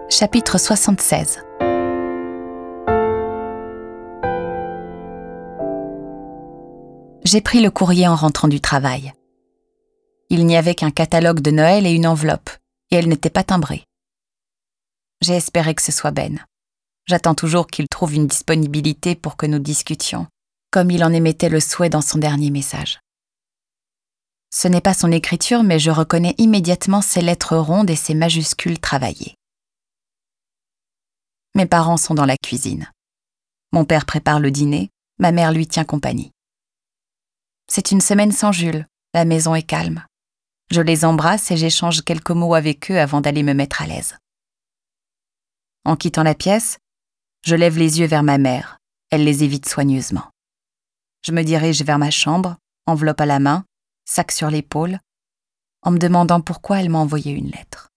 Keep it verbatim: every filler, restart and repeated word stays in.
Chapitre soixante-seize. J'ai pris le courrier en rentrant du travail. Il n'y avait qu'un catalogue de Noël et une enveloppe, et elle n'était pas timbrée. J'ai espéré que ce soit Ben. J'attends toujours qu'il trouve une disponibilité pour que nous discutions, comme il en émettait le souhait dans son dernier message. Ce n'est pas son écriture, mais je reconnais immédiatement ses lettres rondes et ses majuscules travaillées. Mes parents sont dans la cuisine. Mon père prépare le dîner, ma mère lui tient compagnie. C'est une semaine sans Jules, la maison est calme. Je les embrasse et j'échange quelques mots avec eux avant d'aller me mettre à l'aise. En quittant la pièce, je lève les yeux vers ma mère, elle les évite soigneusement. Je me dirige vers ma chambre, enveloppe à la main, sac sur l'épaule, en me demandant pourquoi elle m'a envoyé une lettre.